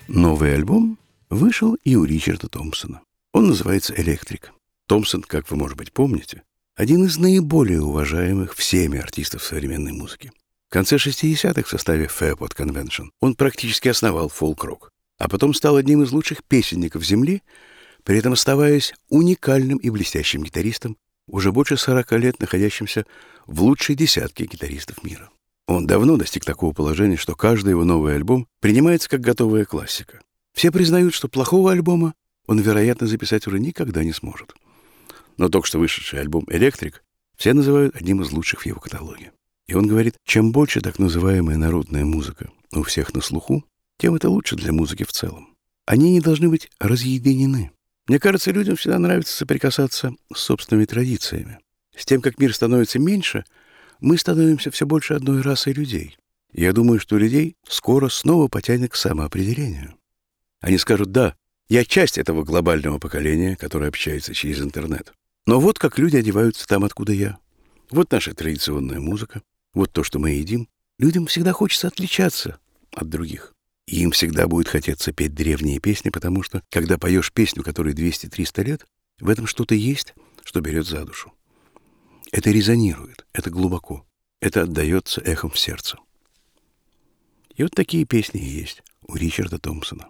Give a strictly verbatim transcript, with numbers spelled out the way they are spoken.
Новый альбом вышел и у Ричарда Томпсона. Он называется «Электрик». Томпсон, как вы, может быть, помните, один из наиболее уважаемых всеми артистов современной музыки. В конце шестидесятых в составе Fairport Convention он практически основал фолк-рок, а потом стал одним из лучших песенников Земли, при этом оставаясь уникальным и блестящим гитаристом, уже больше сорока лет находящимся в лучшей десятке гитаристов мира. Он давно достиг такого положения, что каждый его новый альбом принимается как готовая классика. Все признают, что плохого альбома он, вероятно, записать уже никогда не сможет. Но только что вышедший альбом «Электрик» все называют одним из лучших в его каталоге. И он говорит, чем больше так называемая народная музыка у всех на слуху, тем это лучше для музыки в целом. Они не должны быть разъединены. Мне кажется, людям всегда нравится соприкасаться с собственными традициями. С тем, как мир становится меньше, мы становимся все больше одной расой людей. И я думаю, что людей скоро снова потянет к самоопределению. Они скажут, да, я часть этого глобального поколения, которое общается через интернет. Но вот как люди одеваются там, откуда я. Вот наша традиционная музыка, вот то, что мы едим. Людям всегда хочется отличаться от других. И им всегда будет хотеться петь древние песни, потому что, когда поешь песню, которой двести-триста лет, в этом что-то есть, что берет за душу. Это резонирует, это глубоко, это отдается эхом в сердце. И вот такие песни и есть у Ричарда Томпсона.